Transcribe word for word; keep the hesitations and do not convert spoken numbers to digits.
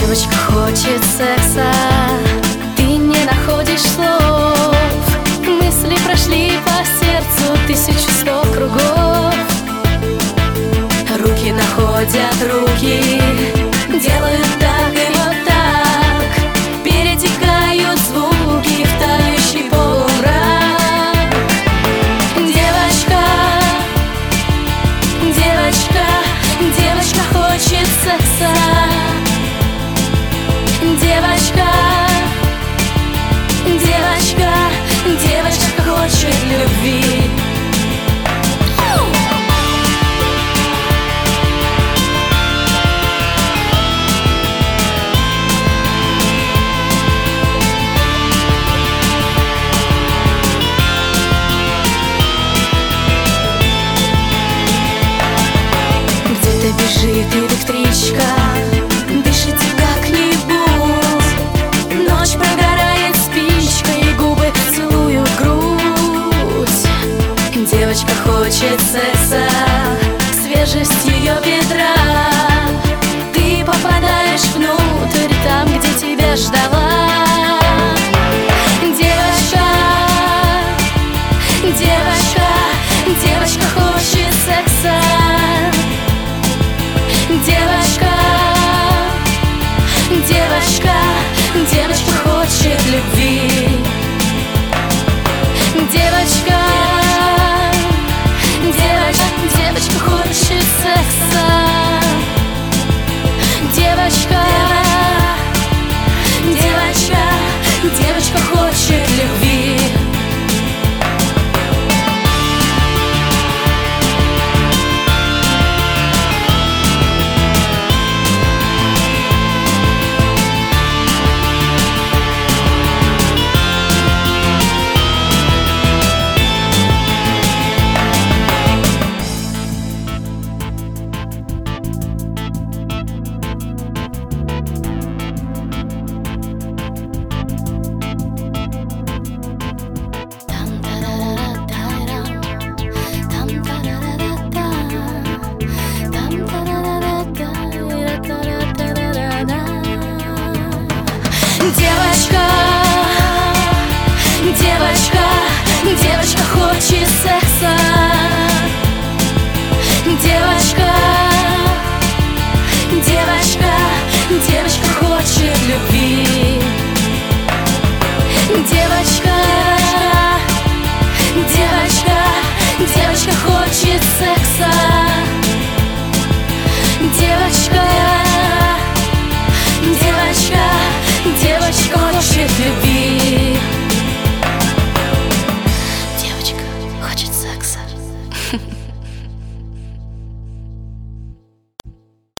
Девочка хочет секса, ты не находишь слов. Мысли прошли по сердцу тысячу сто кругов. Руки находят руки, делают так и вот так. Перетекают звуки в тающий полумрак. Девочка, девочка, девочка хочет секса. Девочка, девочка, девочка хочет любви. Где-то бежит электричка, дышите как-нибудь. Ночь прогорает спичкой, губы целуют грудь. Девочка хочет секса, свежесть ее бедра. Ты попадаешь внутрь, там, где тебя ждала. Девочка, девочка, девочка хочет секса. Девочка, девочка, девочка хочет любви. Девочка, девочка, девочка хочет секса. Девочка, девочка, девочка хочет любви. Девочка, девочка, девочка хочет секса.